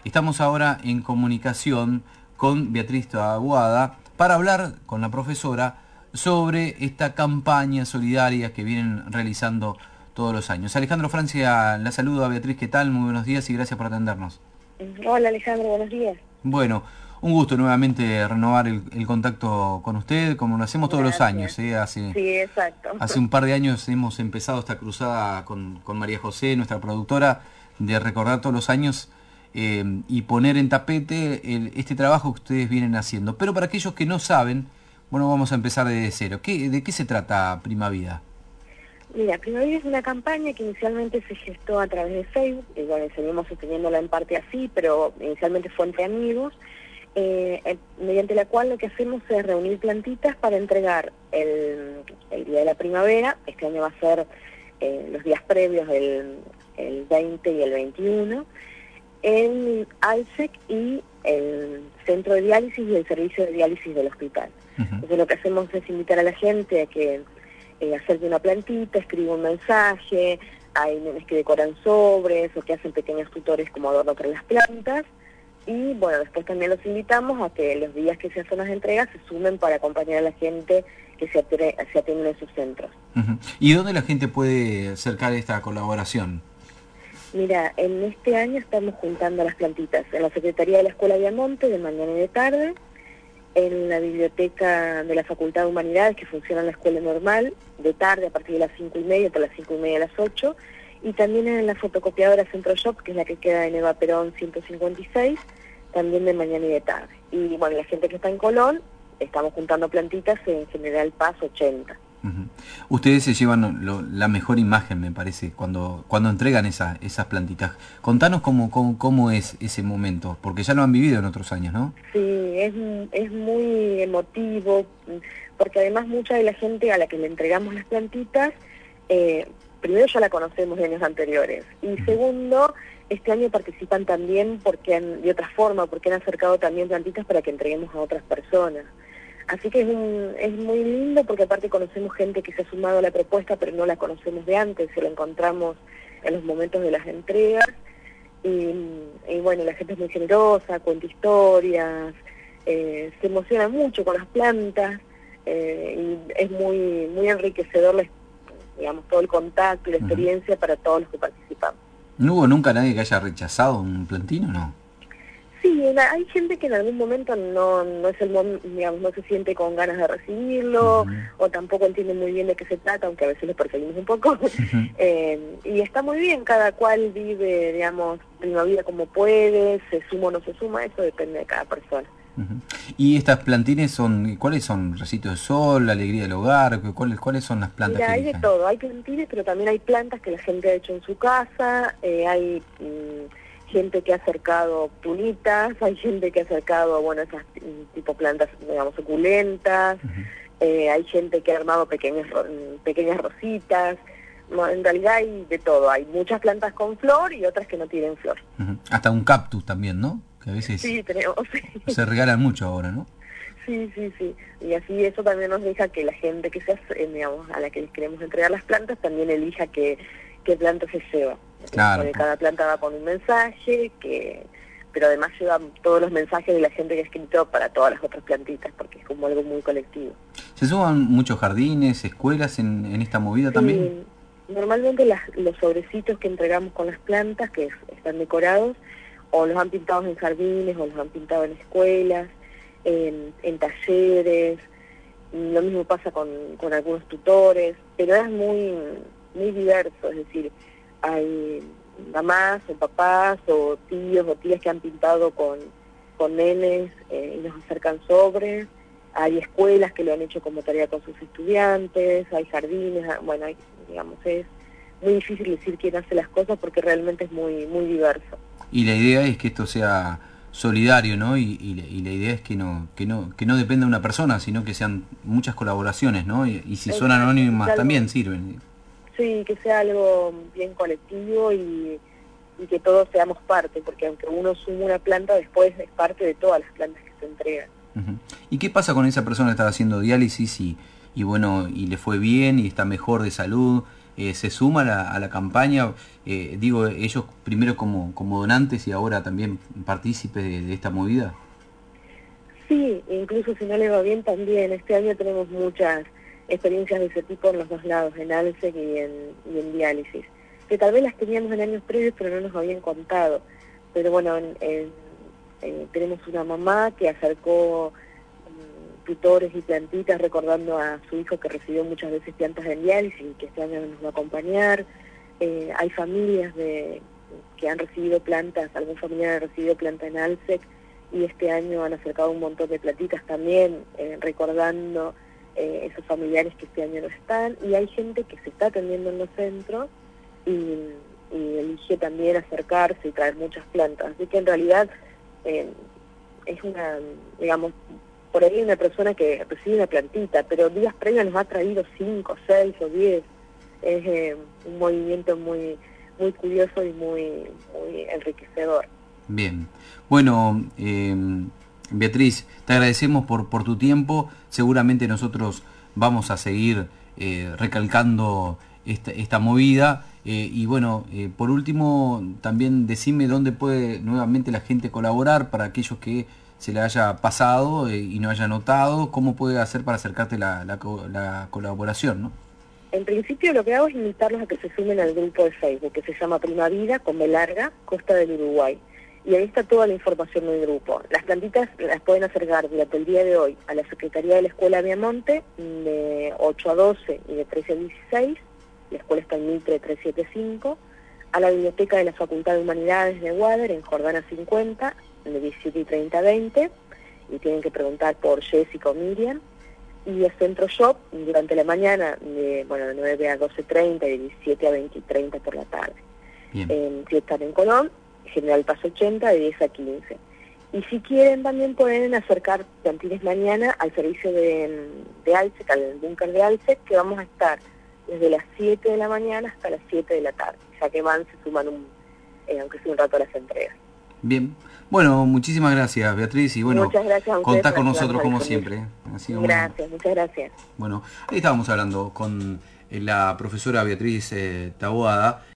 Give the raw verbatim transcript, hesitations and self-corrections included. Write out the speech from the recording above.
Estamos ahora en comunicación con Beatriz Taboada para hablar con la profesora sobre esta campaña solidaria que vienen realizando todos los años. Alejandro Francia la saluda. Beatriz, ¿qué tal? Muy buenos días y gracias por atendernos. Hola Alejandro, buenos días. Bueno, un gusto nuevamente renovar el, el contacto con usted, como lo hacemos todos Gracias. los años. ¿eh? Hace, sí, exacto. Hace un par de años hemos empezado esta cruzada con, con María José, nuestra productora, de recordar todos los años eh, y poner en tapete el, este trabajo que ustedes vienen haciendo. Pero para aquellos que no saben, bueno, vamos a empezar desde cero. ¿Qué, ¿De qué se trata Prima Vida? Mira, Prima Vida es una campaña que inicialmente se gestó a través de Facebook, y bueno, seguimos sosteniéndola en parte así, pero inicialmente fue entre amigos, eh, eh, mediante la cual lo que hacemos es reunir plantitas para entregar el, el día de la primavera. Este año va a ser eh, los días previos, el, el veinte y el veintiuno, en ALSEC y el centro de diálisis y el servicio de diálisis del hospital. Uh-huh. Entonces lo que hacemos es invitar a la gente a que eh, acerque una plantita, escriba un mensaje, hay nenes que decoran sobres o que hacen pequeños tutores como adorno para las plantas, y bueno, después también los invitamos a que los días que se hacen las entregas se sumen para acompañar a la gente que se, atre- se atiende en sus centros. Uh-huh. ¿Y dónde la gente puede acercar esta colaboración? Mira, en este año estamos juntando las plantitas en la Secretaría de la Escuela Viamonte de mañana y de tarde, en la biblioteca de la Facultad de Humanidades, que funciona en la escuela normal, de tarde a partir de las cinco y media hasta las cinco y media a las ocho, y también en la fotocopiadora Centro Shop, que es la que queda en Eva Perón ciento cincuenta y seis, también de mañana y de tarde. Y bueno, la gente que está en Colón, estamos juntando plantitas en General Paz ochenta. Uh-huh. Ustedes se llevan lo, la mejor imagen, me parece, cuando cuando entregan esa, esas plantitas. Contanos cómo, cómo, cómo es ese momento, porque ya lo han vivido en otros años, ¿no? Sí, es, es muy emotivo, porque además mucha de la gente a la que le entregamos las plantitas, eh, primero ya la conocemos de años anteriores, y uh-huh. segundo, este año participan también porque han, de otra forma, porque han acercado también plantitas para que entreguemos a otras personas. Así que es, un, es muy lindo porque aparte conocemos gente que se ha sumado a la propuesta pero no la conocemos de antes, se la encontramos en los momentos de las entregas y, y bueno, la gente es muy generosa, cuenta historias, eh, se emociona mucho con las plantas eh, y es muy, muy enriquecedor la, digamos, todo el contacto y la experiencia uh-huh. para todos los que participamos. ¿No hubo nunca nadie que haya rechazado un plantino, no? Sí, hay gente que en algún momento no no es el digamos no se siente con ganas de recibirlo uh-huh. o tampoco entiende muy bien de qué se trata, aunque a veces lo perseguimos un poco. Uh-huh. eh, y está muy bien, cada cual vive, digamos, Prima Vida como puede, se suma o no se suma, eso depende de cada persona. Uh-huh. ¿Y estas plantines son, cuáles son? ¿Recitos de sol, alegría del hogar? ¿Cuáles, cuáles son las plantas? Mira, que hay de todo, hay plantines, pero también hay plantas que la gente ha hecho en su casa, eh, hay... Mmm, gente que ha acercado tunitas, hay gente que ha acercado, bueno, esas tipo plantas, digamos, suculentas, uh-huh. eh, hay gente que ha armado pequeñas, pequeñas rositas, en realidad hay de todo, hay muchas plantas con flor y otras que no tienen flor. Uh-huh. Hasta un cactus también, ¿no? Que a veces sí, tenemos, sí. se regalan mucho ahora, ¿no? Sí, sí, sí, y así eso también nos deja que la gente que se hace, digamos, a la que les queremos entregar las plantas también elija qué, qué planta se lleva. Claro. Porque cada planta va con un mensaje, que pero además lleva todos los mensajes de la gente que ha escrito para todas las otras plantitas, porque es como algo muy colectivo. ¿Se suman muchos jardines, escuelas en, en esta movida sí, también? Normalmente las, los sobrecitos que entregamos con las plantas, que es, están decorados, o los han pintado en jardines, o los han pintado en escuelas, en, en talleres, lo mismo pasa con, con algunos tutores, pero es muy, muy diverso, es decir, hay mamás o papás o tíos o tías que han pintado con, con nenes eh, y nos acercan sobres, hay escuelas que lo han hecho como tarea con sus estudiantes, hay jardines, bueno, hay, digamos, es muy difícil decir quién hace las cosas porque realmente es muy, muy diverso. Y la idea es que esto sea solidario, ¿no? Y, y, y la idea es que no, que no, que no dependa de una persona, sino que sean muchas colaboraciones, ¿no? Y, y si son anónimas también sirven. Sí, que sea algo bien colectivo y, y que todos seamos parte, porque aunque uno suma una planta, después es parte de todas las plantas que se entregan. Uh-huh. ¿Y qué pasa con esa persona que está haciendo diálisis y, y bueno, y le fue bien y está mejor de salud? eh, se suma a la, a la campaña, eh, digo, ellos primero como, como donantes y ahora también partícipes de, de esta movida. Sí, incluso si no le va bien también. Este año tenemos muchas experiencias de ese tipo en los dos lados, en ALSEC y en, y en diálisis, que tal vez las teníamos en años previos pero no nos habían contado. Pero bueno, en, en, en, tenemos una mamá que acercó um, tutores y plantitas recordando a su hijo que recibió muchas veces plantas en diálisis y que este año nos va a acompañar. Eh, hay familias de, que han recibido plantas, algún familiar ha recibido planta en ALSEC, y este año han acercado un montón de platitas también, eh, recordando eh, esos familiares que este año no están, y hay gente que se está atendiendo en los centros y, y elige también acercarse y traer muchas plantas. Así que en realidad eh, es una, digamos, por ahí una persona que recibe una plantita, pero días previos nos ha traído cinco, seis o diez. Es eh, un movimiento muy, muy curioso y muy, muy enriquecedor. Bien, bueno, eh, Beatriz, te agradecemos por, por tu tiempo. Seguramente nosotros vamos a seguir eh, recalcando esta, esta movida. Eh, y bueno, eh, por último, también decime dónde puede nuevamente la gente colaborar para aquellos que se le haya pasado eh, y no haya notado, cómo puede hacer para acercarte la, la, la colaboración, ¿no? En principio lo que hago es invitarlos a que se sumen al grupo de Facebook, que se llama Prima Vida, con B larga, Costa del Uruguay. Y ahí está toda la información del grupo. Las plantitas las pueden acercar durante el día de hoy a la Secretaría de la Escuela Viamonte, de ocho a doce y de trece a dieciséis, la escuela está en Mitre trescientos setenta y cinco, a la Biblioteca de la Facultad de Humanidades de Wader, en Jordana cincuenta, de diecisiete y treinta a veinte, y tienen que preguntar por Jessica o Miriam, y el Centro Shop durante la mañana, de, bueno, de nueve a doce y treinta y de diecisiete a veinte y treinta por la tarde. Eh, si están en Colón, General Paz ochenta, de diez a quince. Y si quieren también pueden acercar plantines mañana al servicio de, de ALSEC, al búnker de ALSEC, que vamos a estar desde las siete de la mañana hasta las siete de la tarde, ya que van, se suman un, eh, aunque sea un rato a las entregas. Bien, bueno, muchísimas gracias, Beatriz, y bueno, muchas gracias a contá con nosotros como siempre. Ha sido gracias, muy... muchas gracias. Bueno, ahí estábamos hablando con la profesora Beatriz eh, Taboada.